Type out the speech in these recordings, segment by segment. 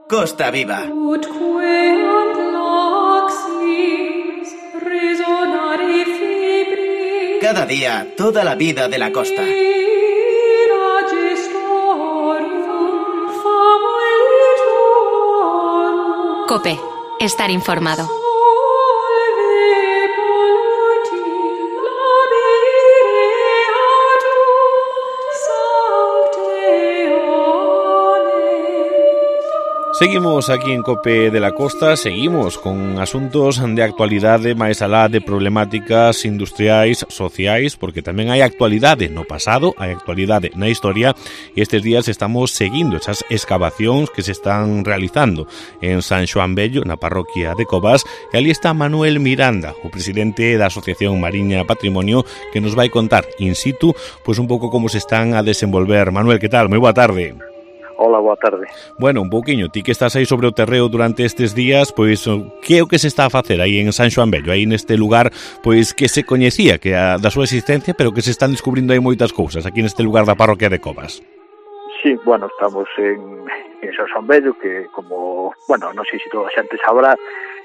Costa Viva. Cada día, toda la vida de la costa. COPE. Estar informado. Seguimos aquí en COPE de la Costa, seguimos con asuntos de actualidade máis alá de problemáticas industriais, sociais, porque tamén hai actualidade no pasado, hai actualidade na historia, e estes días estamos seguindo esas excavacións que se están realizando en San Xoán Vello, na parroquia de Covas, e ali está Manuel Miranda, o presidente da Asociación Mariña Patrimonio, que nos vai contar in situ, pois un pouco como se están a desenvolver. Manuel, que tal? Moi boa tarde. Hola, boa tarde. Bueno, un pouquiño, ti que estás aí sobre o terreo durante estes días, pois que é o que se está a facer aí en San Xoán Vello, aí neste lugar, pois que se coñecía que da súa existencia, pero que se están descubrindo aí moitas cousas, aquí neste lugar da parroquia de Covas. Sí, bueno, estamos en San Xoán Vello, que como, bueno, non sei se toda a xente sabrá,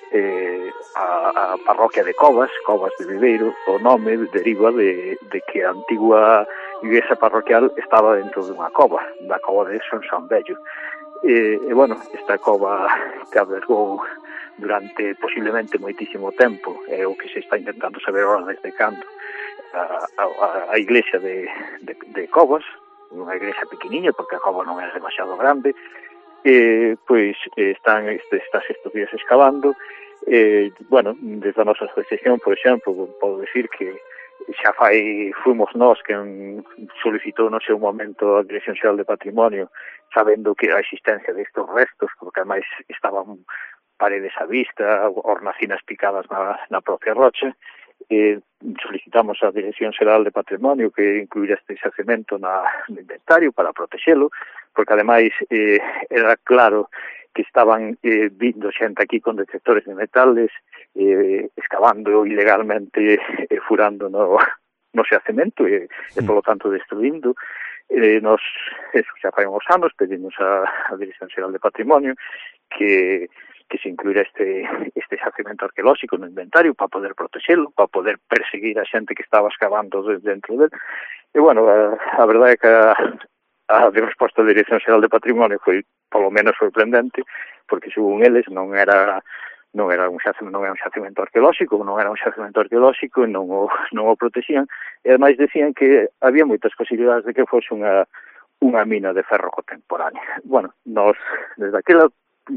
a parroquia de Covas de Viveiro, o nome deriva de que a antigua igrexa parroquial estaba dentro dunha cova, da cova de San Xoán Vello. E bueno, esta cova que albergou durante posiblemente moitísimo tempo, é o que se está intentando saber ahora desde cando, a iglesia de Covas, unha igrexa pequeniña, porque a cova non é demasiado grande, pois están estes días excavando. Bueno, desde a nosa asociación, por exemplo, podo decir que xa fuimos nós quen solicitou no seu momento a Dirección Xeral de Patrimonio, sabendo que a existencia destes restos, porque ademais estaban paredes á vista, hornacinas picadas na propia rocha, solicitamos a Dirección Xeral de Patrimonio que incluíra este xacemento no inventario para protexelo, porque ademais era claro que estaban vindo xente aquí con detectores de metales, excavando ilegalmente, furando no xacemento e polo tanto destruindo. Nos, xa fai uns anos, pedimos a Dirección Xeral de Patrimonio que se incluíra este xacemento arqueolóxico no inventario para poder protexelo, para poder perseguir a xente que estaba excavando dentro del. E bueno, a verdade é que a resposta da Dirección Xeral de Patrimonio foi polo menos sorprendente, porque según eles non era un xacemento arqueolóxico, e non o protexían, e ademais decían que había moitas posibilidades de que fose unha mina de ferro contemporánea. Bueno, nós desde aquela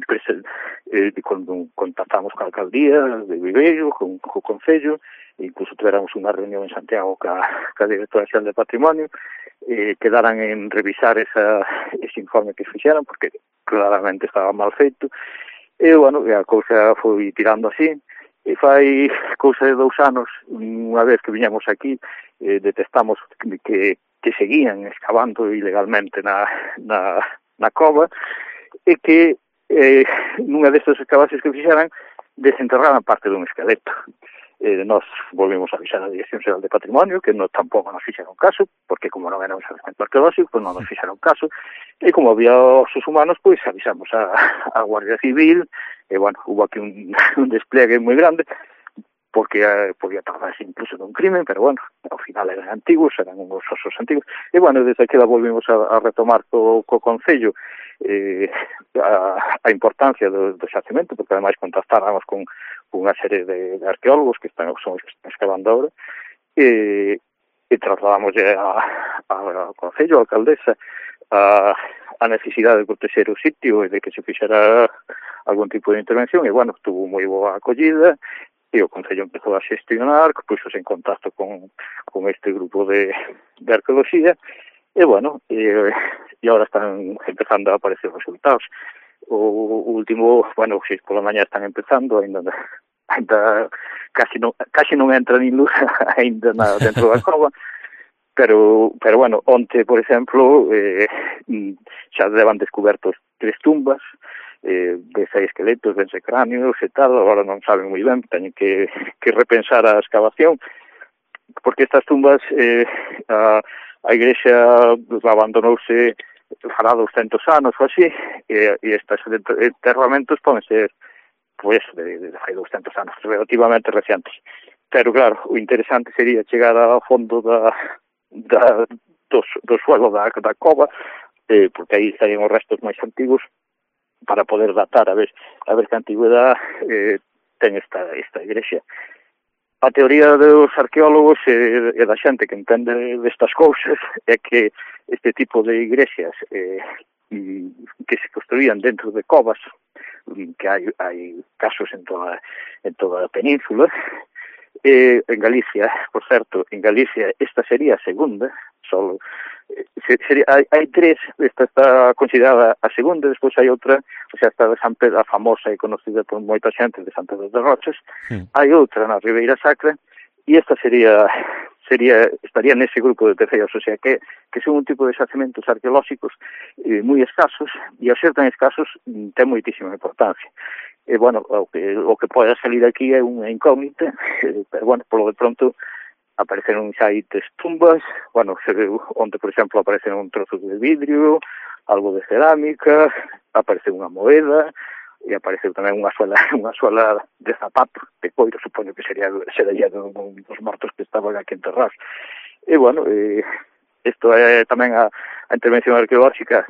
contactamos con a alcaldía de Viveiro, con o Concello, e incluso tivéramos unha reunión en Santiago ca Directora Xeral de Patrimonio, quedaran en revisar ese informe que fixeran, porque claramente estaba mal feito, e, bueno, a cousa foi tirando así, e fai cousa de 2 anos, unha vez que viñamos aquí, detectamos que seguían excavando ilegalmente na cova, e que nunha destas excavacións que fixeran, desenterraran parte dun esqueleto. Nós volvemos a avisar a Dirección Xeral de Patrimonio que tampouco nos fixeron caso, porque como non era un xacemento arqueolóxico, pois non nos fixeron caso, e como había osos humanos, pois avisamos a Guardia Civil, e bueno, hubo aquí un despliegue moi grande, porque podía tratarse incluso dun crimen, pero bueno, ao final eran antigos, eran uns osos antigos, e bueno, desde aquí volvimos a retomar co Concello a importancia do xacemento, porque ademais contactáramos con unha serie de arqueólogos que son os que están excavando ahora, e trasladamos ao Concello, a alcaldesa, a necesidade de proteger o sitio e de que se fixera algún tipo de intervención, e bueno, tuvo moi boa acollida, e o Concello empezou a xestionar, puxos en contacto con este grupo de arqueoloxía, e bueno, e agora están empezando a aparecer resultados. O último, bueno, se pola mañá están empezando, ainda casi non entra nin luz ainda dentro da cova, pero bueno, onte, por exemplo, xa levan descubertos 3 tumbas, de 6 esqueletos, 20 cráneos e tal, agora non saben moi ben, teñen que repensar a excavación, porque estas tumbas a igrexa abandonouse fará 200 anos ou así, e estes enterramentos poden ser pois de fai 200 anos, relativamente recientes. Pero claro, o interesante sería chegar ao fondo do suelo da cova, porque aí estarían os restos máis antigos, para poder datar a ver que antigüedade ten esta igrexa. A teoría dos arqueólogos e da xente que entende destas cousas é que este tipo de igrexas que se construían dentro de covas, que hai casos en toda a península, en Galicia, por certo, en Galicia esta sería a segunda, solo hai tres, esta está considerada a segunda, despois hai outra, o sea, está de San Pedro, a famosa e conocida por moita xente de San Pedro de Rochas, hai outra na Ribeira Sacra, e esta estaría nese grupo de terceiros, o sea, que son un tipo de xacementos arqueolóxicos moi escasos, e ao ser tan escasos ten moitísima importancia. E, bueno, o que pode salir aquí é unha incógnita, pero, bueno, polo de pronto apareceron xa aí tumbas, bueno, onde, por exemplo, apareceron un trozo de vidrio, algo de cerámica, apareceu unha moeda, e apareceu tamén unha suela de zapato, de coiro, supoño que sería dos mortos que estaban aquí enterrados. E, bueno, isto é tamén a intervención arqueolóxica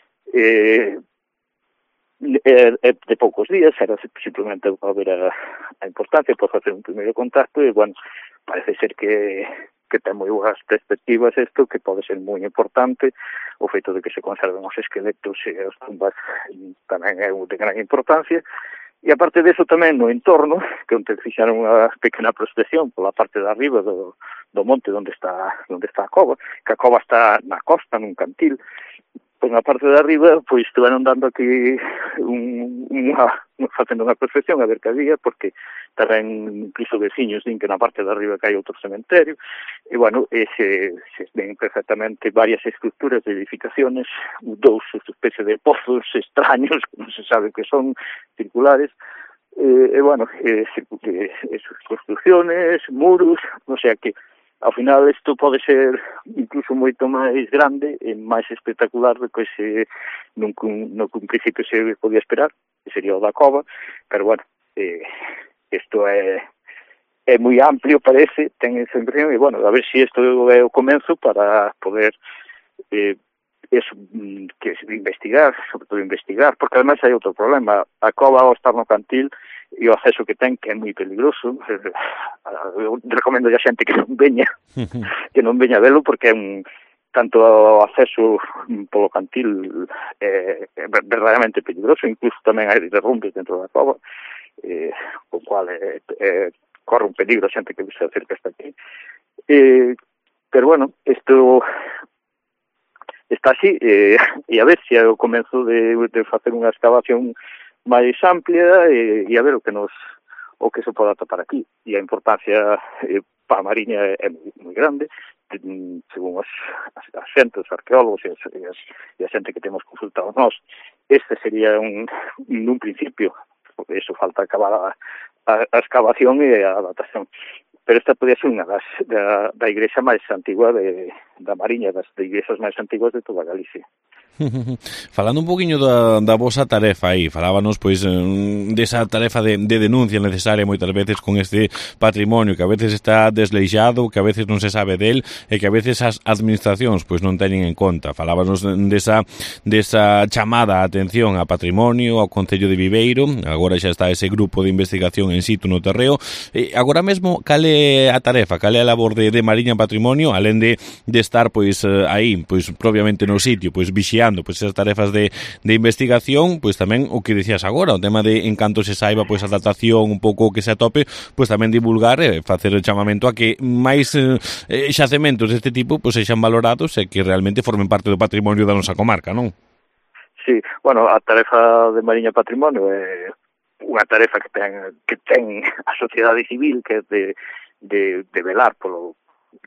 de poucos días, era simplemente para ver a importancia, para facer un primeiro contacto, e, bueno, parece ser que ten moi boas perspectivas isto, que pode ser moi importante, o feito de que se conserven os esqueletos e as tumbas tamén é de gran importancia, e aparte deso tamén no entorno, que onde fixaron unha pequena prospección pola parte de arriba do monte onde está a cova, que a cova está na costa, nun cantil. Pois na parte de arriba, pois estiveron dando aquí facendo unha prospección a ver que había, porque tamén incluso veciños din que na parte de arriba que hai outro cementerio, e, bueno, se ven perfectamente varias estructuras de edificaciones, dous especie de pozos extraños, que non se sabe que son, circulares, e, bueno, construcciones, muros, o sea que ao final isto pode ser incluso moito máis grande e máis espectacular do que no que un principio se podía esperar, que sería o da cova, pero, bueno, isto é moi amplio, parece, ten esa impresión, e, bueno, a ver se isto é o comenzo para poder investigar, sobre todo investigar, porque ademais hai outro problema, a cova ao estar no cantil e o acceso que ten, que é moi peligroso. Eu recomendo a xente que non veña a velo, porque é tanto o acceso polo cantil é verdadeiramente peligroso, incluso tamén hai derrumbes dentro da cova, con cual corre un peligro a xente que se acerca hasta aquí. Pero, bueno, isto está así, e a ver se é o comenzo de facer unha excavación máis amplia e a ver o que se pode atopar aquí. E a importancia para a Mariña é moi grande, según as xentes, os arqueólogos e a xente que temos consultado nós. Este sería nun principio, porque iso falta acabar a excavación e a datación. Pero esta podía ser unha da igrexa máis antigua da Mariña, das igrexas máis antiguas de toda Galicia. Falando un poquinho da vosa tarefa aí, falábanos pois desa tarefa de denuncia necesaria moitas veces con este patrimonio que a veces está desleixado, que a veces non se sabe del e que a veces as administracións pois non teñen en conta. Falábanos desa chamada a atención a patrimonio, ao Concello de Viveiro, agora xa está ese grupo de investigación en situ no terreo. Agora mesmo, cal é a tarefa, cal é a labor de Mariña Patrimonio, alén de estar pois aí, pois propiamente no sitio, pois vixiando pois esas tarefas de investigación, pois tamén o que dicías agora, o tema de en canto se saiba pois a datación, un pouco que se atope, pois tamén divulgar e facer o chamamento a que máis xacementos deste tipo pois sexan valorados e que realmente formen parte do patrimonio da nosa comarca, non? Sí, bueno, a tarefa de Mariña Patrimonio é unha tarefa que ten a sociedade civil, que é de velar polos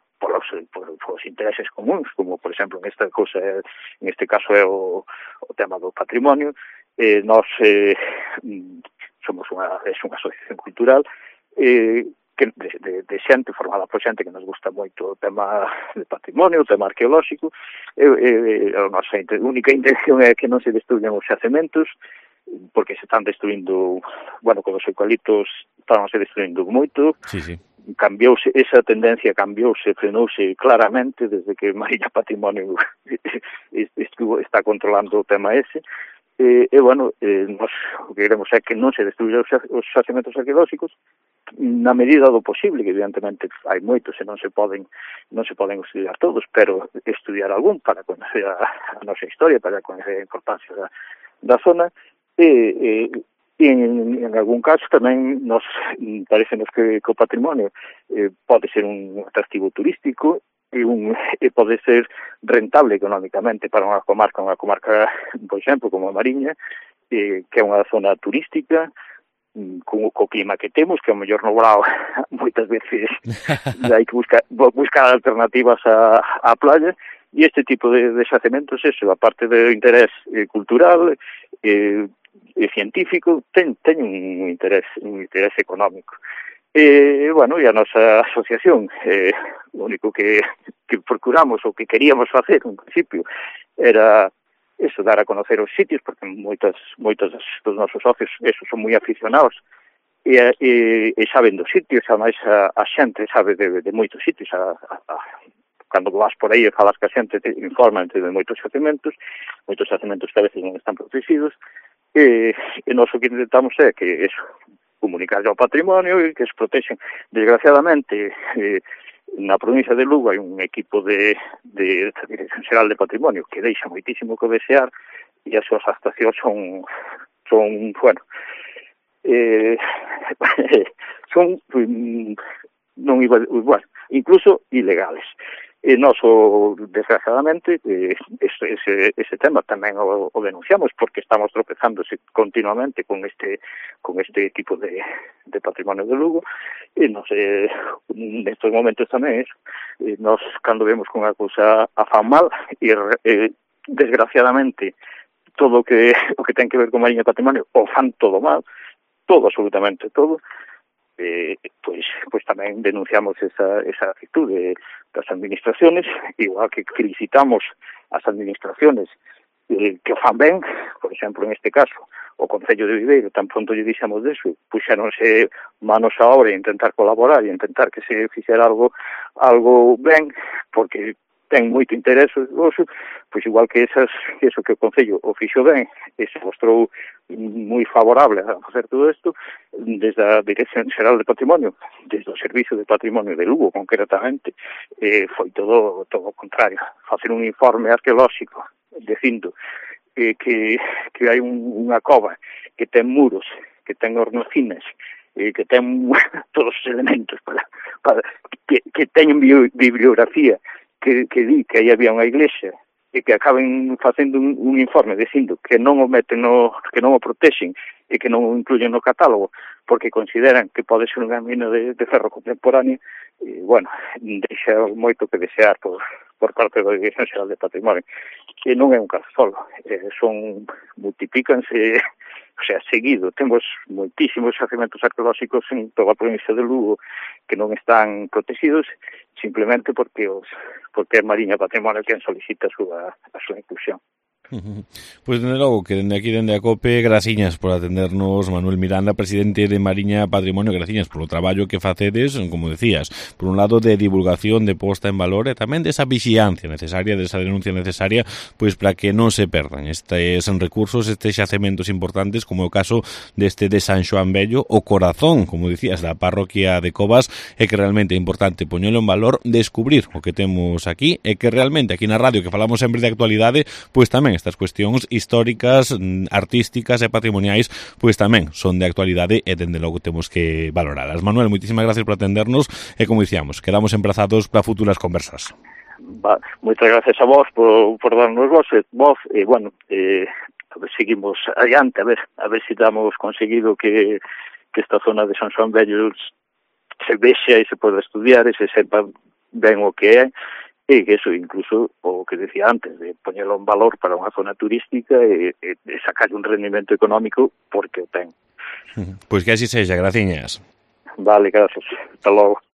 intereses comuns, como, por exemplo, en este caso é o tema do patrimonio. Nós somos unha asociación cultural, de xente, formada por xente que nos gusta moito o tema de patrimonio, o tema arqueolóxico. A nosa única intención é que non se destruyan os xacementos, porque se están destruindo, bueno, con os eucaliptos estánse destruindo moito. Sí. Cambiouse, esa tendencia cambiouse, frenouse claramente desde que Mariña Patrimonio está controlando o tema ese. Bueno, nós o que queremos é que non se destruyan os xacementos arqueolóxicos na medida do posible, que evidentemente hai moitos e non se poden estudiar todos, pero estudiar algún para conocer a nosa historia, para conocer a importancia da zona, e en algún caso tamén nos parecenos que o patrimonio pode ser un atractivo turístico e pode ser rentable económicamente para unha comarca, por exemplo, como a Mariña, que é unha zona turística, co clima que temos, que ao mellor no brao moitas veces hai que buscar alternativas á playa, e este tipo de xacementos, eso, aparte do interés cultural e científico, ten un interés económico. Bueno, e a nosa asociación, o único que procuramos, ou que queríamos facer en principio, era eso, dar a conocer os sitios, porque moitos dos nosos socios son moi aficionados e saben dos sitios, ademais a xente sabe de moitos sitios. Cando vas por aí e falas que a xente te informan de moitos xacementos que a veces non están protegidos, e nós o que intentamos é que eso, comunicar ao patrimonio e que se protexen. Desgraciadamente, na provincia de Lugo hai un equipo de Dirección Xeral de Patrimonio que deixa moitísimo que desear, e as súas actuacións son bueno, non iba, bueno, incluso ilegales. E nós, desgraciadamente, ese tema tamén o denunciamos, porque estamos tropezándose continuamente con este tipo de patrimonio de Lugo, e nos, nestes momentos tamén, nós, cando vemos que unha cousa a fan mal, e desgraciadamente, todo o que ten que ver con Mariña Patrimonio, o fan todo mal, absolutamente todo, pois tamén denunciamos esa actitude das administraciones, igual que felicitamos as administraciones que o fan ben. Por exemplo, en este caso, o Concello de Viveiro, tan pronto lle dixemos deso, puxéronse manos á obra e intentar colaborar e intentar que se fixera algo ben, porque ten moito interés pois igual que eso que o Concello o fixo ben e se mostrou moi favorable a facer todo isto, desde a Dirección Xeral de Patrimonio, desde o Servicio de Patrimonio de Lugo concretamente, foi todo o contrario. Facer un informe arqueolóxico dicindo que hai unha cova que ten muros, que ten hornacinas, que ten todos os elementos para que teñen bibliografía, que di que aí había unha iglesia, e que acaben facendo un informe dicindo que non o meten que non o protexen e que non o incluyen no catálogo porque consideran que pode ser unha mina de ferro contemporáneo, e, bueno, deixa moito que desear por parte da Dirección Xeral de Patrimonio. E non é un caso solo, multiplícanse, o sea, seguido. Temos moitísimos xacementos arqueolóxicos en toda a provincia de Lugo que non están protegidos, simplemente porque é Mariña Patrimonio quen solicita a súa inclusión. Pois dende logo que dende aquí, dende a COPE, graciñas por atendernos, Manuel Miranda, presidente de Mariña Patrimonio, graciñas polo traballo que facedes, como decías, por un lado de divulgación, de posta en valor e tamén desa vixiancia necesaria, desa denuncia necesaria, pois para que non se perdan estes recursos, estes xacementos importantes, como é o caso deste de San Xoán Vello, o corazón, como decías, da parroquia de Covas, e que realmente é importante poñelo en valor, descubrir o que temos aquí, e que realmente aquí na radio, que falamos sempre de actualidade, pois tamén estas cuestións históricas, artísticas e patrimoniais, pois tamén son de actualidade e dende logo temos que valoralas. Manuel, moitísimas gracias por atendernos e, como dicíamos, quedamos emprazados para futuras conversas. Moitas gracias a vos por darnos voz e, bueno, a ver, seguimos adiante, a ver se damos conseguido que esta zona de San Xoán Vello se vexa e se poda estudiar e se sepa ben o que é, e que eso, incluso, o que decía antes, de poñelo en valor para unha zona turística e sacar un rendimento económico porque o ten. Pois que así sexa, graciñas. Vale, gracias. Hasta logo.